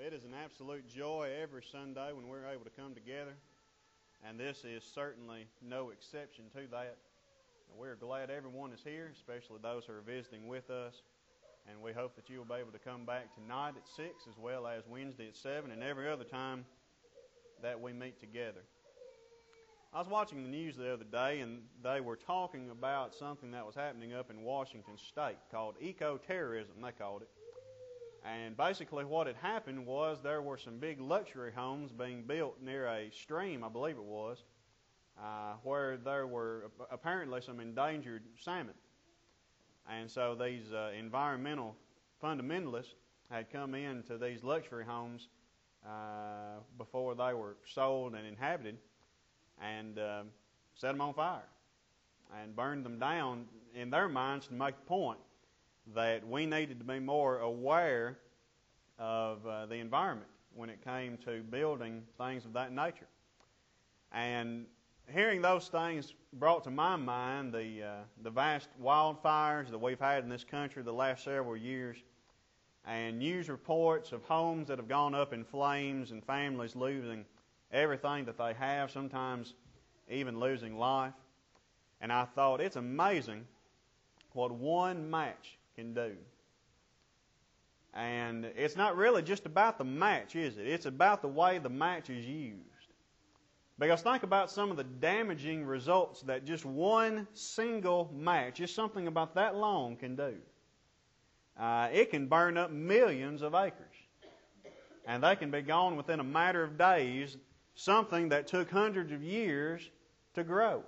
It is an absolute joy every Sunday when we're able to come together, and this is certainly no exception to that. We're glad everyone is here, especially those who are visiting with us, and we hope that you will be able to come back tonight at 6 as well as Wednesday at 7 and every other time that we meet together. I was watching the news the other day, and they were talking about something that was happening up in Washington State called eco-terrorism, they called it. And basically what had happened was there were some big luxury homes being built near a stream, I believe it was, where there were apparently some endangered salmon. And so these environmental fundamentalists had come into these luxury homes before they were sold and inhabited and set them on fire and burned them down in their minds to make the point that we needed to be more aware of the environment when it came to building things of that nature. And hearing those things brought to my mind the vast wildfires that we've had in this country the last several years, and news reports of homes that have gone up in flames and families losing everything that they have, sometimes even losing life. And I thought, it's amazing what one match can do. And it's not really just about the match, is it? It's about the way the match is used. Because think about some of the damaging results that just one single match, just something about that long, can do. It can burn up millions of acres. And they can be gone within a matter of days, something that took hundreds of years to grow.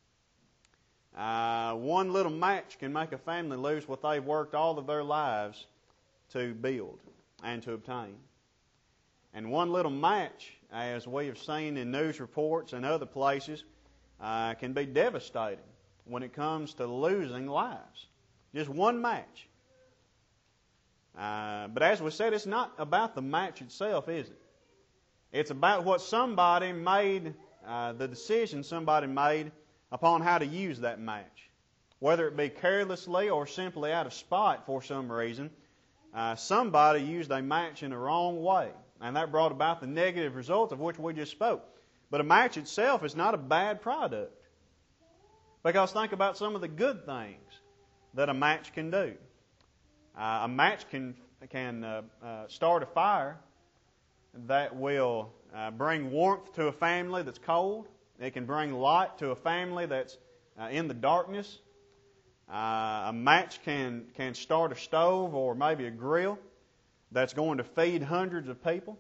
One little match can make a family lose what they've worked all of their lives to build and to obtain. And one little match, as we have seen in news reports and other places, can be devastating when it comes to losing lives. Just one match. But as we said, it's not about the match itself, is it? It's about what somebody made, the decision somebody made upon how to use that match. Whether it be carelessly or simply out of spite for some reason, somebody used a match in the wrong way. And that brought about the negative result of which we just spoke. But a match itself is not a bad product. Because think about some of the good things that a match can do. A match can start a fire that will bring warmth to a family that's cold. It can bring light to a family that's in the darkness. A match can start a stove or maybe a grill that's going to feed hundreds of people.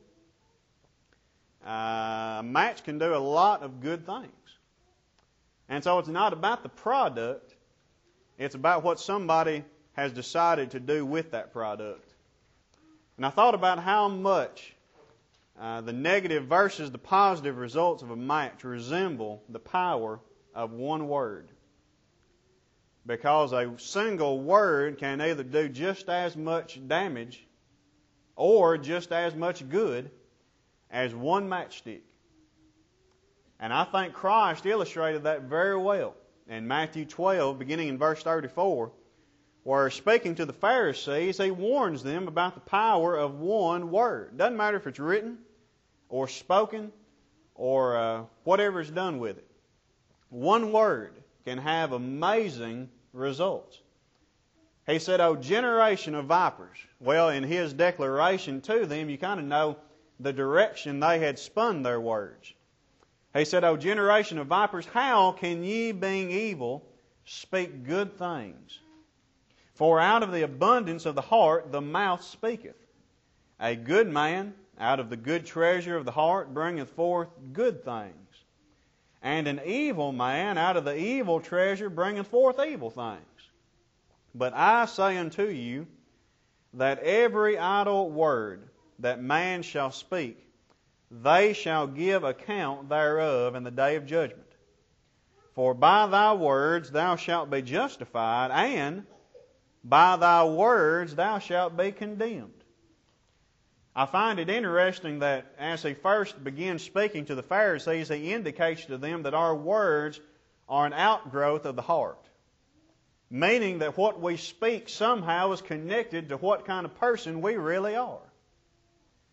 A match can do a lot of good things. And so it's not about the product. It's about what somebody has decided to do with that product. And I thought about how much the negative versus the positive results of a match resemble the power of one word. Because a single word can either do just as much damage or just as much good as one matchstick. And I think Christ illustrated that very well in Matthew 12, beginning in verse 34, where speaking to the Pharisees, He warns them about the power of one word. Doesn't matter if it's written or spoken or whatever is done with it. One word can have amazing results. He said, "O generation of vipers." Well, in His declaration to them, you kind of know the direction they had spun their words. He said, "O generation of vipers, how can ye, being evil, speak good things? For out of the abundance of the heart the mouth speaketh. A good man out of the good treasure of the heart bringeth forth good things. And an evil man out of the evil treasure bringeth forth evil things. But I say unto you that every idle word that man shall speak, they shall give account thereof in the day of judgment. For by thy words thou shalt be justified, and by thy words thou shalt be condemned." I find it interesting that as He first begins speaking to the Pharisees, He indicates to them that our words are an outgrowth of the heart. Meaning that what we speak somehow is connected to what kind of person we really are.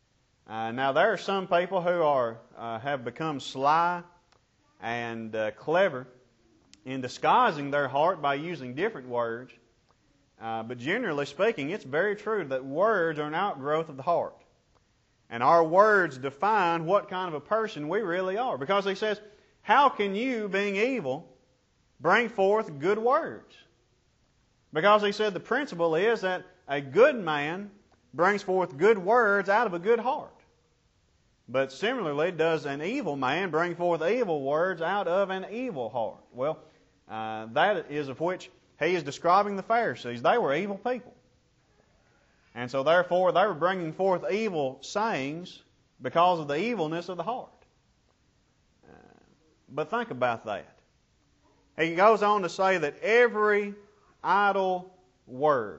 Now there are some people who have become sly and clever in disguising their heart by using different words. But generally speaking, it's very true that words are an outgrowth of the heart. And our words define what kind of a person we really are. Because he says, how can you, being evil, bring forth good words? Because he said the principle is that a good man brings forth good words out of a good heart. But similarly, does an evil man bring forth evil words out of an evil heart? Well, that is of which he is describing the Pharisees. They were evil people. And so therefore they were bringing forth evil sayings because of the evilness of the heart. But think about that. He goes on to say that every idle word,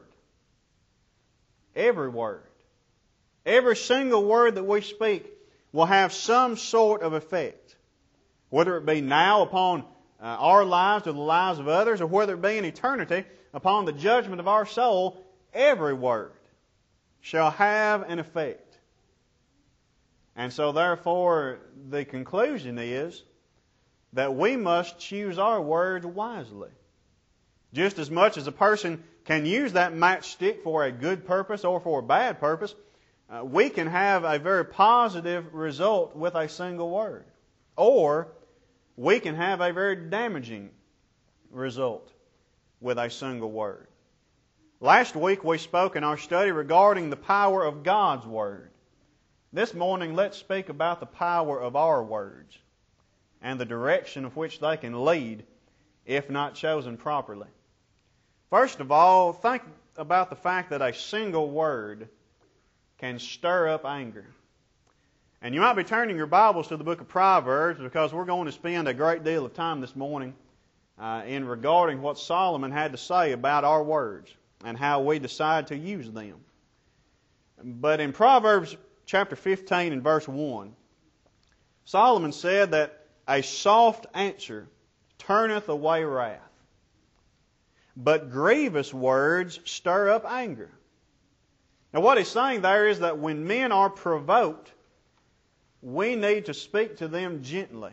every single word that we speak will have some sort of effect. Whether it be now upon our lives or the lives of others, or whether it be in eternity upon the judgment of our soul, every word shall have an effect. And so therefore the conclusion is that we must choose our words wisely. Just as much as a person can use that matchstick for a good purpose or for a bad purpose, we can have a very positive result with a single word. Or we can have a very damaging result with a single word. Last week we spoke in our study regarding the power of God's Word. This morning let's speak about the power of our words and the direction of which they can lead if not chosen properly. First of all, think about the fact that a single word can stir up anger. And you might be turning your Bibles to the book of Proverbs because we're going to spend a great deal of time this morning in regarding what Solomon had to say about our words and how we decide to use them. But in Proverbs chapter 15 and verse 1, Solomon said that a soft answer turneth away wrath, but grievous words stir up anger. Now what he's saying there is that when men are provoked, we need to speak to them gently.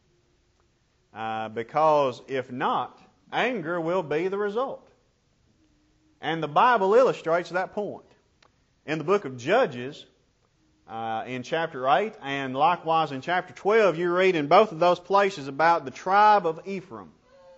Because if not, anger will be the result. And the Bible illustrates that point. In the book of Judges, in chapter 8, and likewise in chapter 12, you read in both of those places about the tribe of Ephraim.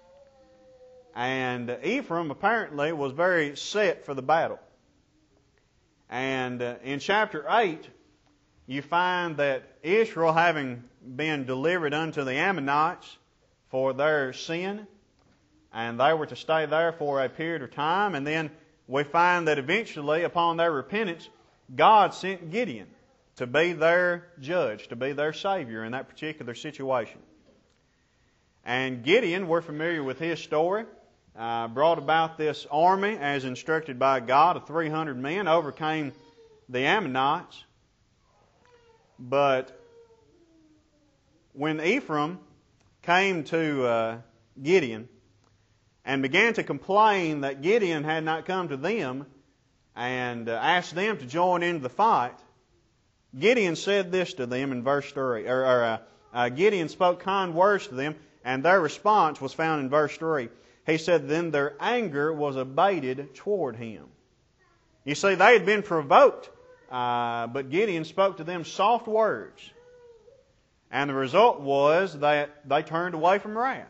And Ephraim apparently was very set for the battle. And in chapter 8, you find that Israel, having been delivered unto the Ammonites for their sin, and they were to stay there for a period of time, and then we find that eventually, upon their repentance, God sent Gideon to be their judge, to be their Savior in that particular situation. And Gideon, we're familiar with his story, brought about this army as instructed by God of 300 men, overcame the Ammonites. But when Ephraim came to Gideon and began to complain that Gideon had not come to them and asked them to join into the fight, Gideon said this to them in verse 3. Gideon spoke kind words to them, and their response was found in verse 3. He said, then their anger was abated toward him. You see, they had been provoked, but Gideon spoke to them soft words. And the result was that they turned away from wrath.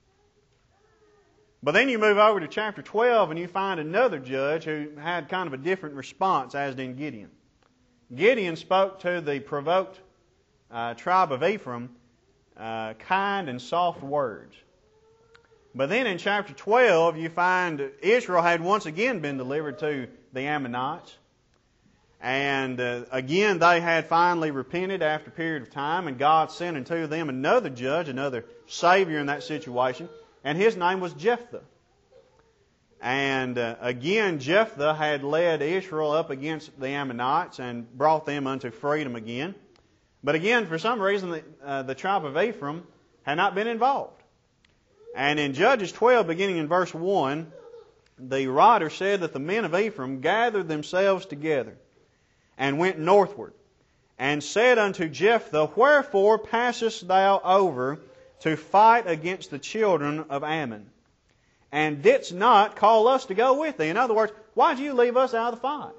But then you move over to chapter 12 and you find another judge who had kind of a different response as did Gideon. Gideon spoke to the provoked tribe of Ephraim kind and soft words. But then in chapter 12 you find Israel had once again been delivered to the Ammonites. And again they had finally repented after a period of time, and God sent unto them another judge, another Savior in that situation, and his name was Jephthah. And again Jephthah had led Israel up against the Ammonites and brought them unto freedom again. But again, for some reason, the tribe of Ephraim had not been involved. And in Judges 12, beginning in verse 1, the writer said that the men of Ephraim gathered themselves together and went northward and said unto Jephthah, Wherefore passest thou over to fight against the children of Ammon? And didst not call us to go with thee? In other words, why did you leave us out of the fight?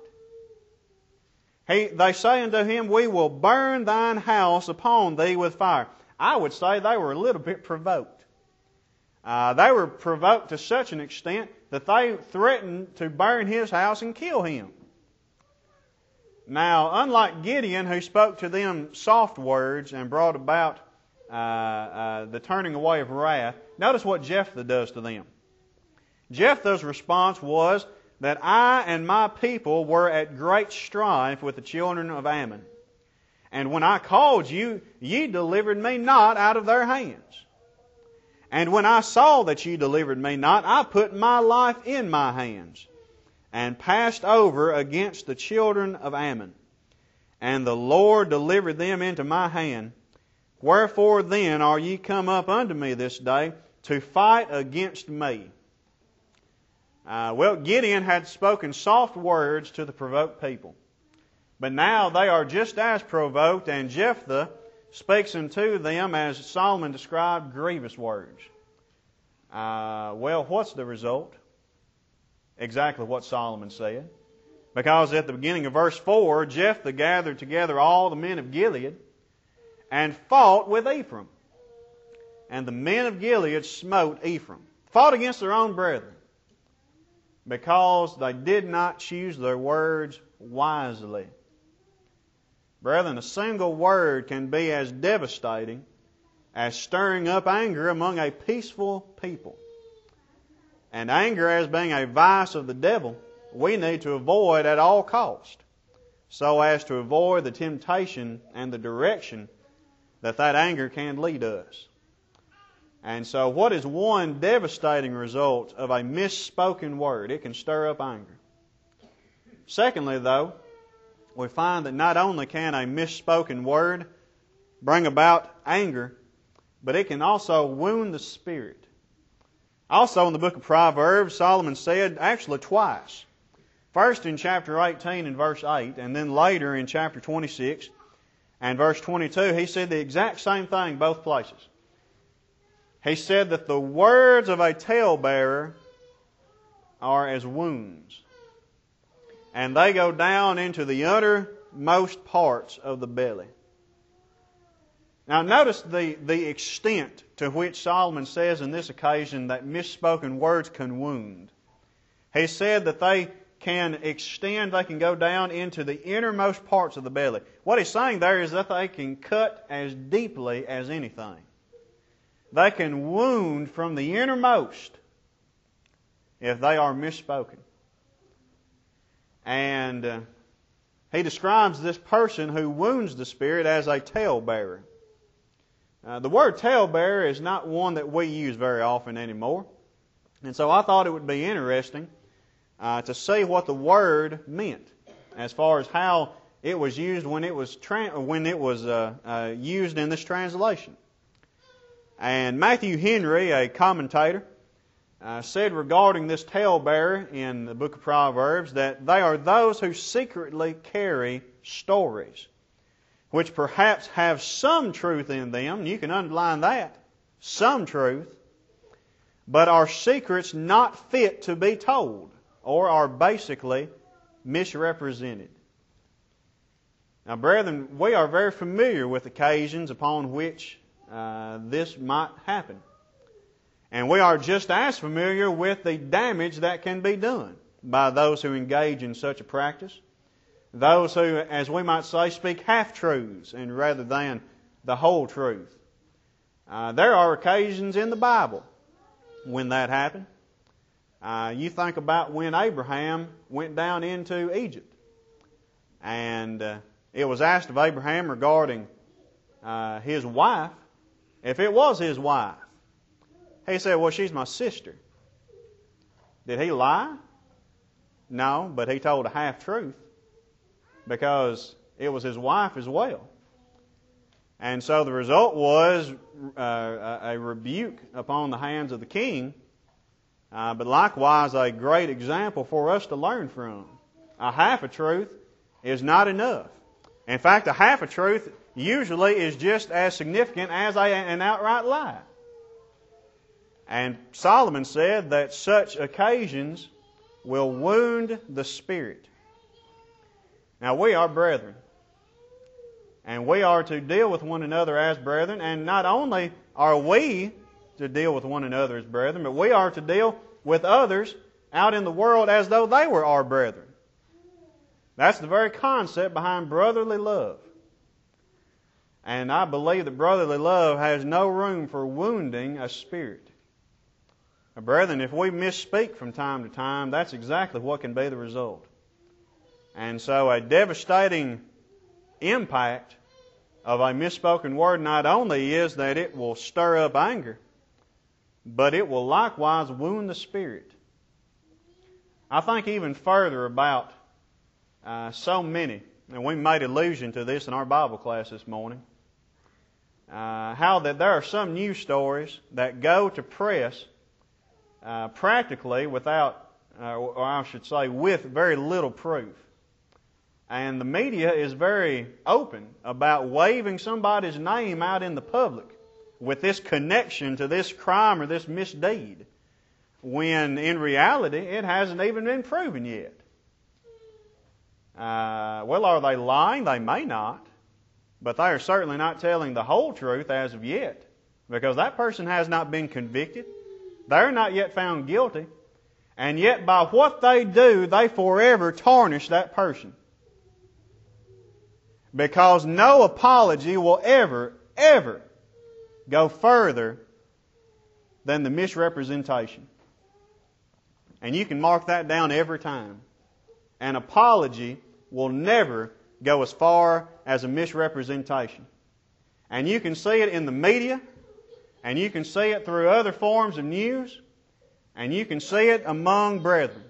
They say unto him, We will burn thine house upon thee with fire. I would say they were a little bit provoked. They were provoked to such an extent that they threatened to burn his house and kill him. Now, unlike Gideon, who spoke to them soft words and brought about the turning away of wrath, notice what Jephthah does to them. Jephthah's response was that I and my people were at great strife with the children of Ammon. And when I called you, ye delivered me not out of their hands. And when I saw that ye delivered me not, I put my life in my hands, and passed over against the children of Ammon. And the Lord delivered them into my hand. Wherefore then are ye come up unto me this day to fight against me? Gideon had spoken soft words to the provoked people. But now they are just as provoked, and Jephthah speaks unto them, as Solomon described, grievous words. What's the result? Exactly what Solomon said. Because at the beginning of verse 4, Jephthah gathered together all the men of Gilead and fought with Ephraim. And the men of Gilead smote Ephraim, fought against their own brethren, because they did not choose their words wisely. Brethren, a single word can be as devastating as stirring up anger among a peaceful people. And anger, as being a vice of the devil, we need to avoid at all cost, so as to avoid the temptation and the direction that anger can lead us. And so what is one devastating result of a misspoken word? It can stir up anger. Secondly, though, we find that not only can a misspoken word bring about anger, but it can also wound the spirit. Also in the book of Proverbs, Solomon said, actually twice. First in chapter 18 and verse 8, and then later in chapter 26 and verse 22, he said the exact same thing both places. He said that the words of a talebearer are as wounds, and they go down into the uttermost parts of the belly. Now notice the extent to which Solomon says in this occasion that misspoken words can wound. He said that they can extend, they can go down into the innermost parts of the belly. What he's saying there is that they can cut as deeply as anything. They can wound from the innermost if they are misspoken. And he describes this person who wounds the spirit as a talebearer. The word talebearer is not one that we use very often anymore. And so I thought it would be interesting to see what the word meant as far as how it was used when it was used in this translation. And Matthew Henry, a commentator, said regarding this talebearer in the book of Proverbs that they are those who secretly carry stories, which perhaps have some truth in them. You can underline that, some truth, but are secrets not fit to be told, or are basically misrepresented. Now, brethren, we are very familiar with occasions upon which this might happen. And we are just as familiar with the damage that can be done by those who engage in such a practice. Those who, as we might say, speak half-truths and rather than the whole truth. There are occasions in the Bible when that happened. You think about when Abraham went down into Egypt. And it was asked of Abraham regarding his wife, if it was his wife. He said, well, she's my sister. Did he lie? No, but he told a half-truth because it was his wife as well. And so the result was a rebuke upon the hands of the king, but likewise a great example for us to learn from. A half a truth is not enough. In fact, a half a truth usually is just as significant as an outright lie. And Solomon said that such occasions will wound the spirit. Now, we are brethren, and we are to deal with one another as brethren, and not only are we to deal with one another as brethren, but we are to deal with others out in the world as though they were our brethren. That's the very concept behind brotherly love. And I believe that brotherly love has no room for wounding a spirit. Now, brethren, if we misspeak from time to time, that's exactly what can be the result. And so a devastating impact of a misspoken word not only is that it will stir up anger, but it will likewise wound the spirit. I think even further about so many, and we made allusion to this in our Bible class this morning, how that there are some news stories that go to press practically without, or I should say with very little proof. And the media is very open about waving somebody's name out in the public with this connection to this crime or this misdeed, when in reality it hasn't even been proven yet. Well, are they lying? They may not. But they are certainly not telling the whole truth as of yet, because that person has not been convicted. They're not yet found guilty. And yet by what they do, they forever tarnish that person. Because no apology will ever go further than the misrepresentation. And you can mark that down every time. An apology will never go as far as a misrepresentation. And you can see it in the media, and you can see it through other forms of news, and you can see it among brethren.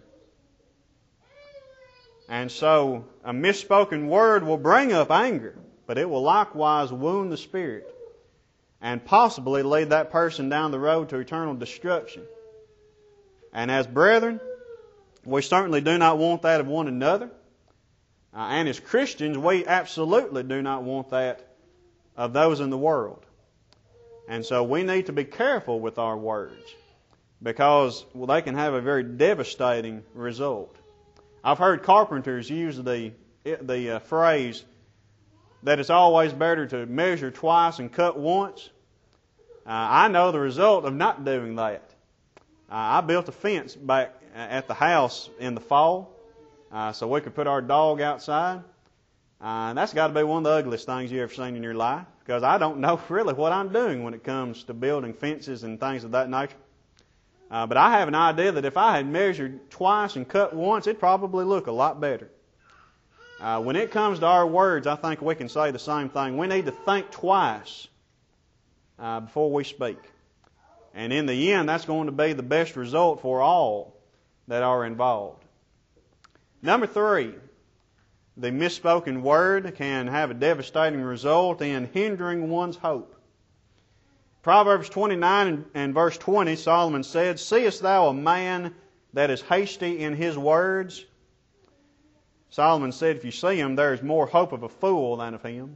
And so a misspoken word will bring up anger, but it will likewise wound the spirit and possibly lead that person down the road to eternal destruction. And as brethren, we certainly do not want that of one another. And as Christians, we absolutely do not want that of those in the world. And so we need to be careful with our words, because they can have a very devastating result. I've heard carpenters use the phrase that it's always better to measure twice and cut once. I know the result of not doing that. I built a fence back at the house in the fall so we could put our dog outside. And that's got to be one of the ugliest things you've ever seen in your life, because I don't know really what I'm doing when it comes to building fences and things of that nature. But I have an idea that if I had measured twice and cut once, it'd probably look a lot better. When it comes to our words, I think we can say the same thing. We need to think twice before we speak. And in the end, that's going to be the best result for all that are involved. Number 3, the misspoken word can have a devastating result in hindering one's hope. Proverbs 29 and verse 20, Solomon said, "Seest thou a man that is hasty in his words?" Solomon said, if you see him, there is more hope of a fool than of him.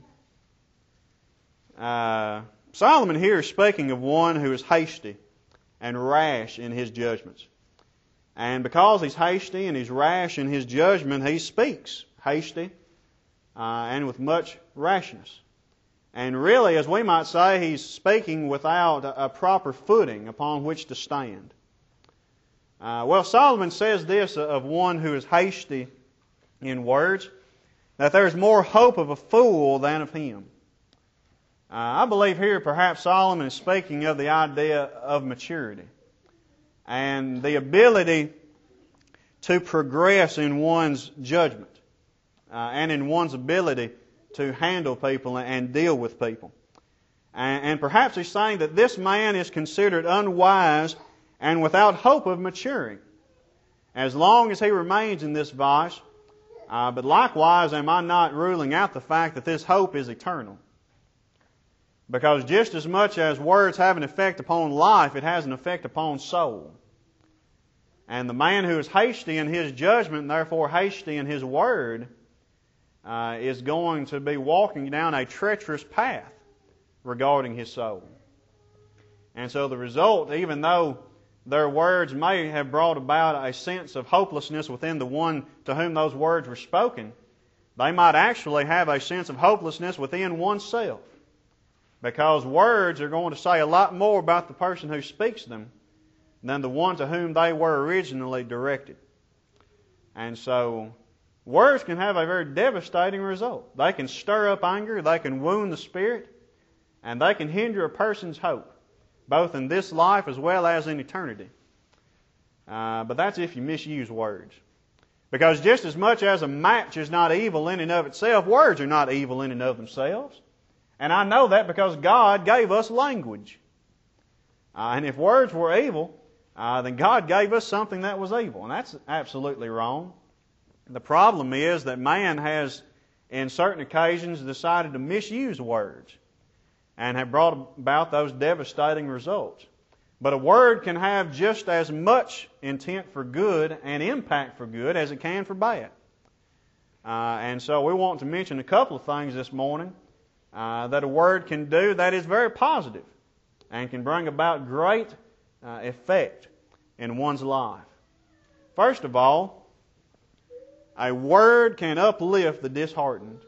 Solomon here is speaking of one who is hasty and rash in his judgments. And because he's hasty and he's rash in his judgment, he speaks hasty and with much rashness. And really, as we might say, he's speaking without a proper footing upon which to stand. Well, Solomon says this of one who is hasty in words, that there is more hope of a fool than of him. I believe here perhaps Solomon is speaking of the idea of maturity and the ability to progress in one's judgment and in one's ability to handle people and deal with people. And perhaps he's saying that this man is considered unwise and without hope of maturing as long as he remains in this vice. But likewise, am I not ruling out the fact that this hope is eternal? Because just as much as words have an effect upon life, it has an effect upon soul. And the man who is hasty in his judgment, and therefore hasty in his word, is going to be walking down a treacherous path regarding his soul. And so the result, even though their words may have brought about a sense of hopelessness within the one to whom those words were spoken, they might actually have a sense of hopelessness within oneself. Because words are going to say a lot more about the person who speaks them than the one to whom they were originally directed. And so, words can have a very devastating result. They can stir up anger, they can wound the spirit, and they can hinder a person's hope, both in this life as well as in eternity. But that's if you misuse words. Because just as much as a match is not evil in and of itself, words are not evil in and of themselves. And I know that because God gave us language. And if words were evil, then God gave us something that was evil. And that's absolutely wrong. The problem is that man has, in certain occasions, decided to misuse words and have brought about those devastating results. But a word can have just as much intent for good and impact for good as it can for bad. And so we want to mention a couple of things this morning that a word can do that is very positive and can bring about great effect in one's life. First of all, a word can uplift the disheartened.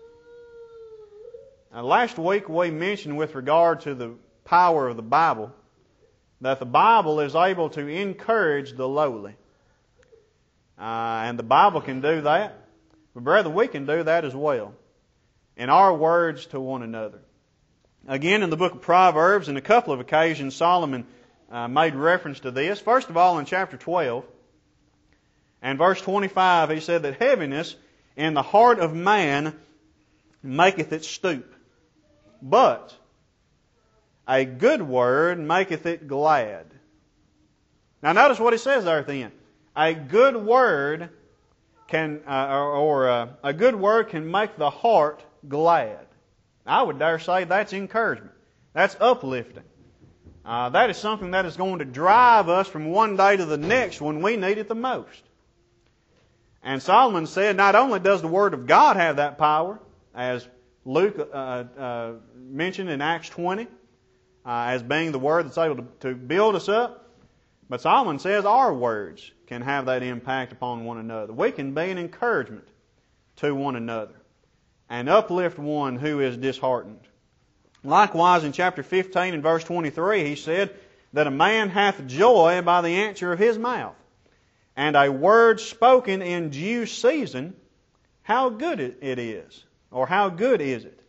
Last week we mentioned with regard to the power of the Bible that the Bible is able to encourage the lowly. And the Bible can do that. But brethren, we can do that as well in our words to one another. Again, in the book of Proverbs, on a couple of occasions, Solomon made reference to this. First of all, in chapter 12 and verse 25, he said that heaviness in the heart of man maketh it stoop, but a good word maketh it glad. Now notice what he says there at the end. A good word can, a good word can make the heart glad. I would dare say that's encouragement. That's uplifting. That is something that is going to drive us from one day to the next when we need it the most. And Solomon said not only does the Word of God have that power, as Luke mentioned in Acts 20, as being the Word that's able to build us up, but Solomon says our words can have that impact upon one another. We can be an encouragement to one another and uplift one who is disheartened. Likewise, in chapter 15 and verse 23, he said that a man hath joy by the answer of his mouth, and a word spoken in due season, how good it is, or how good is it.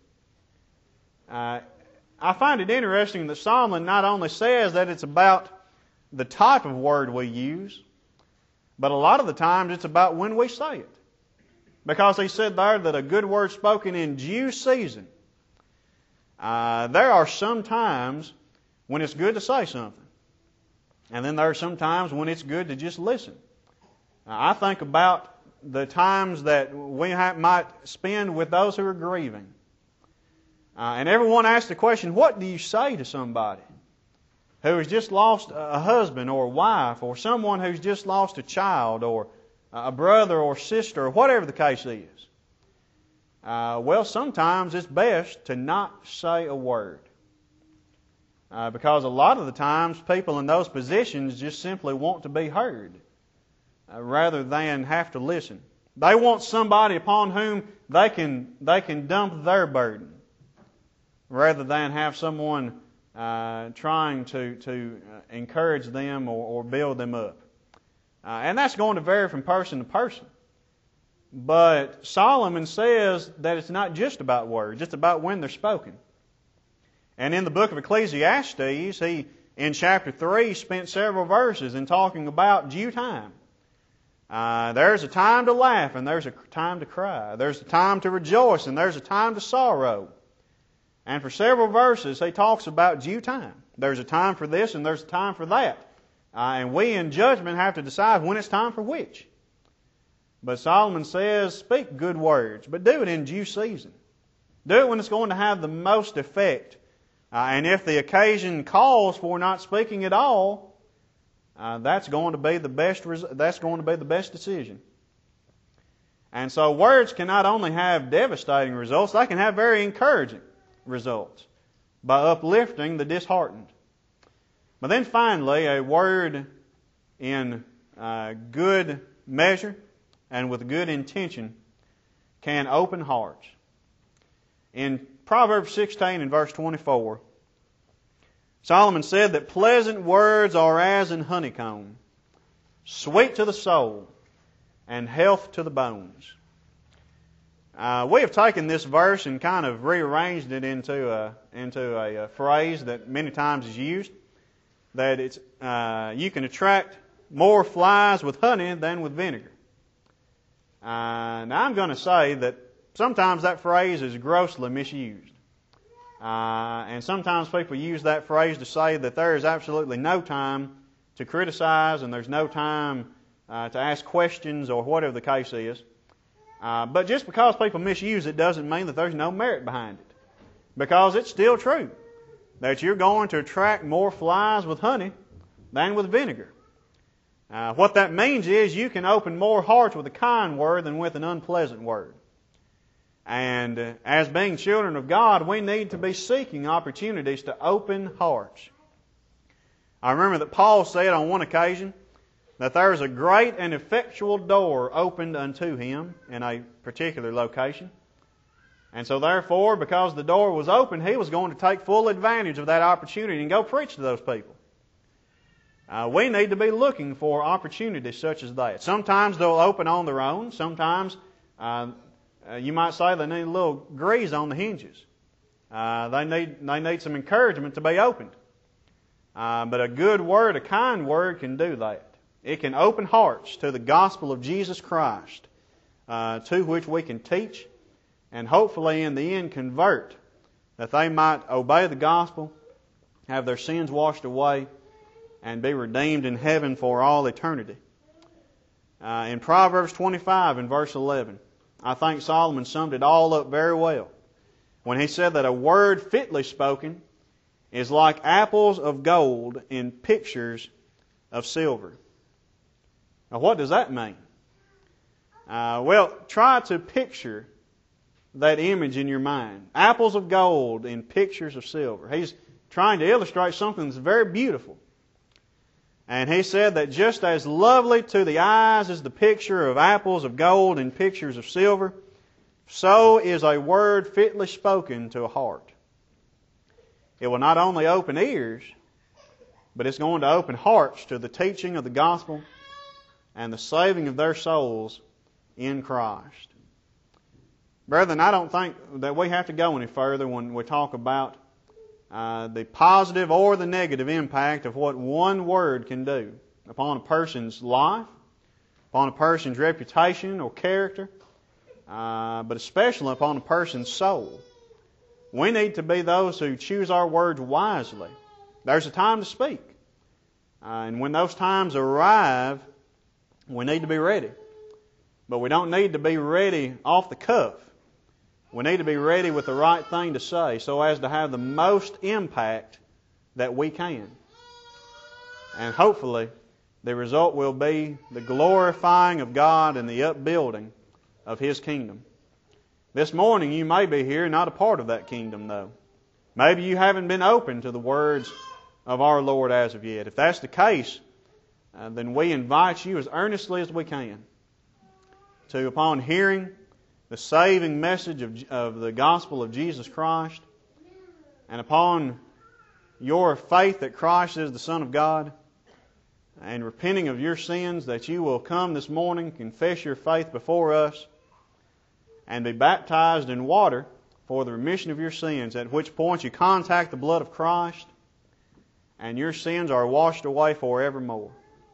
I find it interesting that Solomon not only says that it's about the type of word we use, but a lot of the times it's about when we say it. Because he said there that a good word spoken in due season. There are some times when it's good to say something. And then there are some times when it's good to just listen. I think about the times that we might spend with those who are grieving. And everyone asks the question, what do you say to somebody who has just lost a husband or a wife, or someone who's just lost a child, or a brother or sister, or whatever the case is? Well, sometimes it's best to not say a word. Because a lot of the times people in those positions just simply want to be heard rather than have to listen. They want somebody upon whom they can dump their burden rather than have someone trying to encourage them or build them up. And that's going to vary from person to person. But Solomon says that it's not just about words, it's about when they're spoken. And in the book of Ecclesiastes, he, in chapter 3, spent several verses in talking about due time. There's a time to laugh and there's a time to cry. There's a time to rejoice and there's a time to sorrow. And for several verses, he talks about due time. There's a time for this and there's a time for that. And we in judgment have to decide when it's time for which. But Solomon says, speak good words, but do it in due season. Do it when it's going to have the most effect. And if the occasion calls for not speaking at all, that's going to be the best decision. And so words can not only have devastating results, they can have very encouraging results by uplifting the disheartened. But then finally, a word in good measure and with good intention can open hearts. In Proverbs 16 and verse 24, Solomon said that pleasant words are as an honeycomb, sweet to the soul, and health to the bones. We have taken this verse and kind of rearranged it into a phrase that many times is used, that it's you can attract more flies with honey than with vinegar. Now I'm going to say that sometimes that phrase is grossly misused. And sometimes people use that phrase to say that there is absolutely no time to criticize and there's no time to ask questions or whatever the case is. But just because people misuse it doesn't mean that there's no merit behind it. Because it's still true that you're going to attract more flies with honey than with vinegar. What that means is you can open more hearts with a kind word than with an unpleasant word. And as being children of God, we need to be seeking opportunities to open hearts. I remember that Paul said on one occasion that there is a great and effectual door opened unto him in a particular location. And so therefore, because the door was open, he was going to take full advantage of that opportunity and go preach to those people. We need to be looking for opportunities such as that. Sometimes they'll open on their own. Sometimes you might say they need a little grease on the hinges. They need some encouragement to be opened. But a good word, a kind word can do that. It can open hearts to the gospel of Jesus Christ, to which we can teach and hopefully in the end convert, that they might obey the gospel, have their sins washed away, and be redeemed in heaven for all eternity. In Proverbs 25 and verse 11, I think Solomon summed it all up very well when he said that a word fitly spoken is like apples of gold in pictures of silver. Now, what does that mean? Well, try to picture that image in your mind. Apples of gold in pictures of silver. He's trying to illustrate something that's very beautiful. And he said that just as lovely to the eyes as the picture of apples of gold in pictures of silver, so is a word fitly spoken to a heart. It will not only open ears, but it's going to open hearts to the teaching of the gospel and the saving of their souls in Christ. Brethren, I don't think that we have to go any further when we talk about the positive or the negative impact of what one word can do upon a person's life, upon a person's reputation or character, but especially upon a person's soul. We need to be those who choose our words wisely. There's a time to speak. And when those times arrive, we need to be ready. But we don't need to be ready off the cuff. We need to be ready with the right thing to say so as to have the most impact that we can. And hopefully, the result will be the glorifying of God and the upbuilding of His kingdom. This morning you may be here, not a part of that kingdom though. Maybe you haven't been open to the words of our Lord as of yet. If that's the case, then we invite you as earnestly as we can to, upon hearing the saving message of the gospel of Jesus Christ, and upon your faith that Christ is the Son of God, and repenting of your sins, that you will come this morning, confess your faith before us, and be baptized in water for the remission of your sins, at which point you contact the blood of Christ, and your sins are washed away forevermore.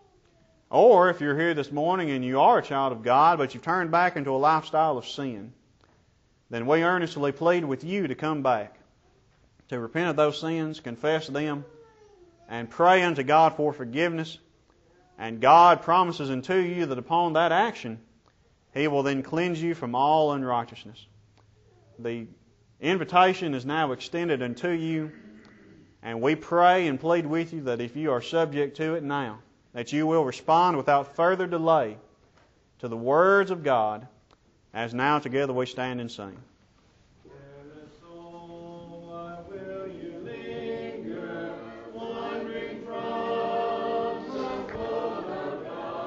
Or if you're here this morning and you are a child of God, but you've turned back into a lifestyle of sin, then we earnestly plead with you to come back, to repent of those sins, confess them, and pray unto God for forgiveness. And God promises unto you that upon that action, He will then cleanse you from all unrighteousness. The invitation is now extended unto you, and we pray and plead with you that if you are subject to it now, that you will respond without further delay to the words of God as now together we stand and sing.